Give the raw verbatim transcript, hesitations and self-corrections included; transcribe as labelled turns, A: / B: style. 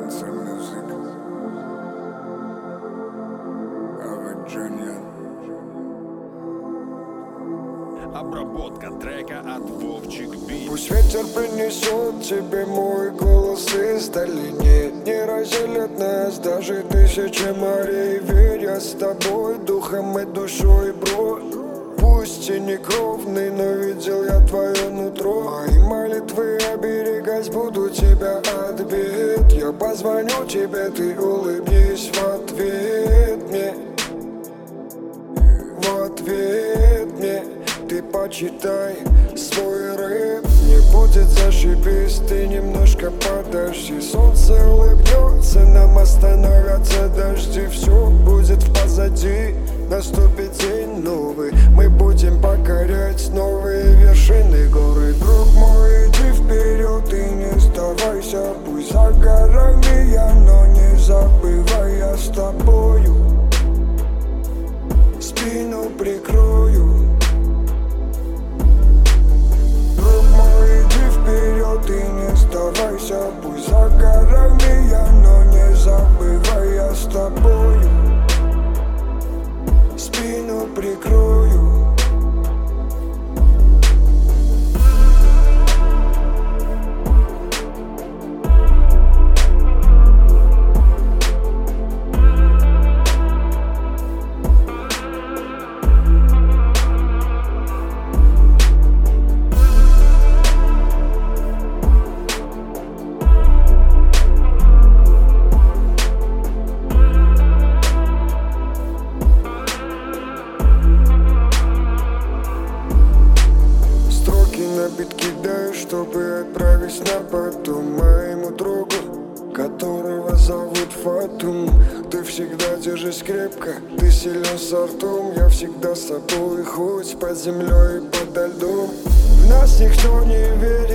A: Answer Music. Аваджанян.
B: Обработка трека от Вовчик Бит.
A: Пусть ветер принесет тебе мой голос издали. Нет, не разделят нас даже тысячи морей. Верь, я с тобой духом и душой, бро. Пусть и не кровный, но видел я твое нутро. Мои молитвы оберегать буду тебя от бед. Я позвоню тебе, ты улыбнись в ответ мне. В ответ мне ты почитай свой рэп. Не будет зашибись, ты немножко подожди. Солнце улыбнется, нам остановятся дожди. Все будет в позади, наступит день новый. Мы будем покорять новые вершины горы. Друг мой, иди вперед и не сдавайся. Пусть за горами я, но не забывай, я с тобою. Спину прикрою. Друг мой, иди вперед и не сдавайся. Пусть за горами я, но не забывай, я с тобою. Спину прикрою. Бит кидаю, чтобы отправить на потом моему другу, которого зовут Фатум. Ты всегда держись крепко, ты силен с ртом. Я всегда с тобой, хоть под землей и подо льдом. В нас никто не верит.